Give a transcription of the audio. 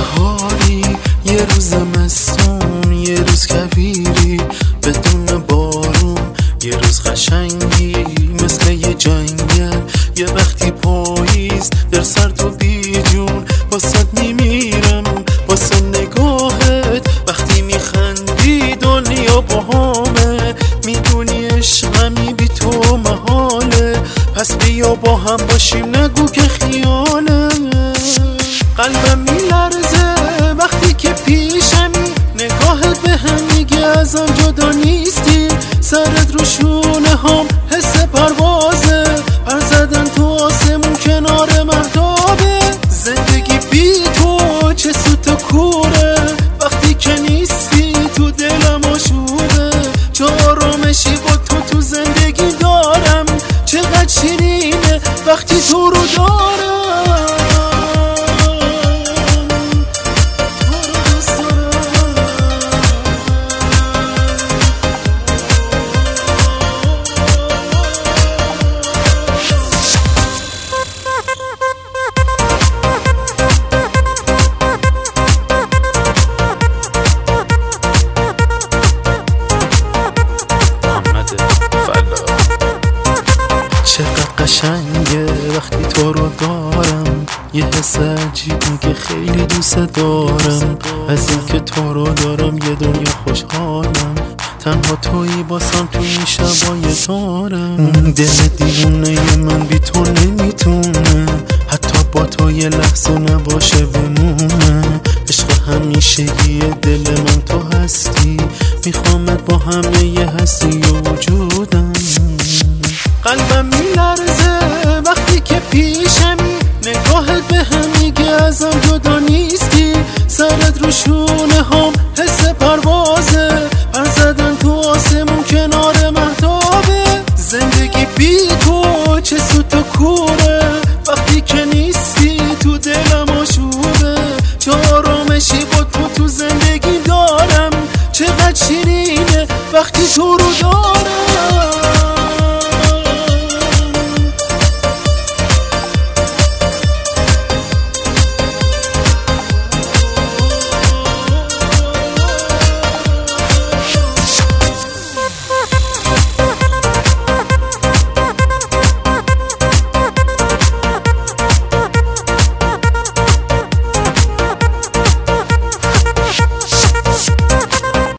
بهاری، یه روز مستون، یه روز کویری بدون بارون، یه روز قشنگی مثل یه جنگل، یه وقتی پاییز در سرد و بیجون. واسه میمیرم واسه نگاهت، وقتی میخندی دنیا باهامه، میدونی عشقمی بی تو محاله. پس بیا با هم باشیم نگو که خیاله. قلبم میلرزه وقتی که پیشمی، نگاهت به هم میگه ازم جدا نیستی. سرت رو شونه هم حس پروازه، پر زدن تو آسمون کنار مهتابه. زندگی بی تو چه سوت و کوره، وقتی که نیستی تو دلم آشوبه. چه آرامشی با تو زندگی دارم، چقدر شیرینه وقتی تو رو دارم. چقدر قشنگه وقتی تو رو دارم، یه حس عجیبی که خیلی دوست دارم. از این که تو رو دارم یه دنیا خوشحالم، تنها تویی باسم تو این شبای تارم. دل دیوونه من بی تو نمیتونه، حتی با تو یه لحظه نباشه بمونه. عشق همیشگی دل من تو هستی، میخوامت با همه یه هستی و وجودم. قلبم میلرزه وقتی که پیشمی، نگاهت به هم میگه ازم جدا نیستی. سرت رو شونه هم حس پروازه، پر زدن تو آسمون کنار مهتابه. زندگی بی تو چه سوت و کوره، وقتی که نیستی تو دلم آشوبه. چه آرامشی با تو زندگی دارم، چقدر شیرینه وقتی تو رو دارم.